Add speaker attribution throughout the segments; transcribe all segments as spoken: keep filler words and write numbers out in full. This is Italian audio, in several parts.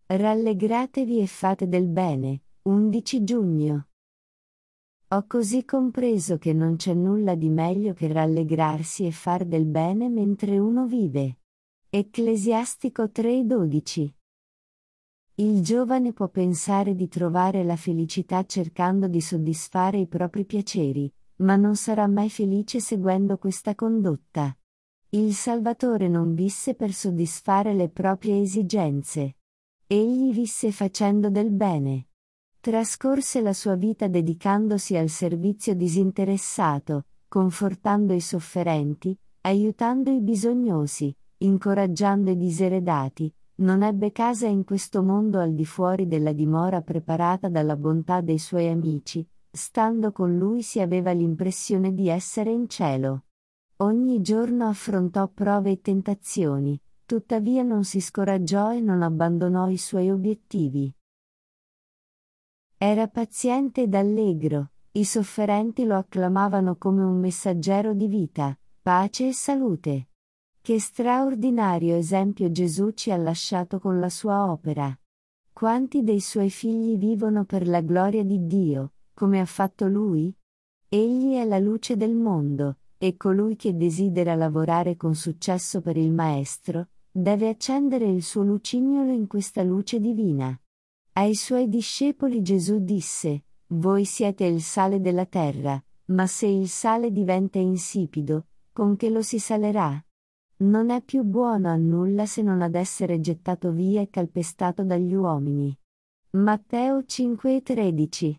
Speaker 1: Rallegratevi e fate del bene. undici giugno. Ho così compreso che non c'è nulla di meglio che rallegrarsi e far del bene mentre uno vive. Ecclesiastico tre dodici. Il giovane può pensare di trovare la felicità cercando di soddisfare i propri piaceri, ma non sarà mai felice seguendo questa condotta. Il Salvatore non visse per soddisfare le proprie esigenze. Egli visse facendo del bene. Trascorse la sua vita dedicandosi al servizio disinteressato, confortando i sofferenti, aiutando i bisognosi, incoraggiando i diseredati. Non ebbe casa in questo mondo al di fuori della dimora preparata dalla bontà dei suoi amici. Stando con lui si aveva l'impressione di essere in cielo. Ogni giorno affrontò prove e tentazioni, tuttavia non si scoraggiò e non abbandonò i suoi obiettivi. Era paziente ed allegro, i sofferenti lo acclamavano come un messaggero di vita, pace e salute. Che straordinario esempio Gesù ci ha lasciato con la sua opera. Quanti dei suoi figli vivono per la gloria di Dio, come ha fatto lui? Egli è la luce del mondo, e colui che desidera lavorare con successo per il Maestro, deve accendere il suo lucignolo in questa luce divina. Ai suoi discepoli Gesù disse: Voi siete il sale della terra, ma se il sale diventa insipido, con che lo si salerà? Non è più buono a nulla se non ad essere gettato via e calpestato dagli uomini. Matteo cinque tredici.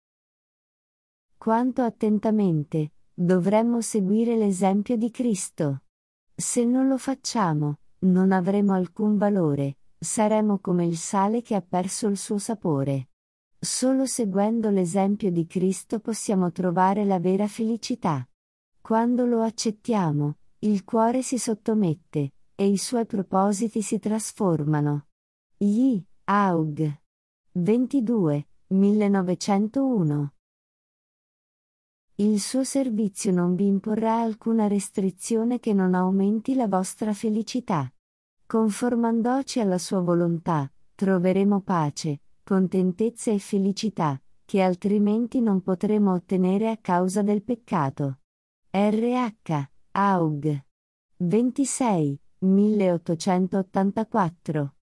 Speaker 1: Quanto attentamente dovremmo seguire l'esempio di Cristo. Se non lo facciamo, non avremo alcun valore. Saremo come il sale che ha perso il suo sapore. Solo seguendo l'esempio di Cristo possiamo trovare la vera felicità. Quando lo accettiamo, il cuore si sottomette, e i suoi propositi si trasformano. Gli Aug. ventidue, millenovecentouno. Il suo servizio non vi imporrà alcuna restrizione che non aumenti la vostra felicità. Conformandoci alla sua volontà, troveremo pace, contentezza e felicità, che altrimenti non potremo ottenere a causa del peccato. R H. Aug. ventisei, milleottocentottantaquattro.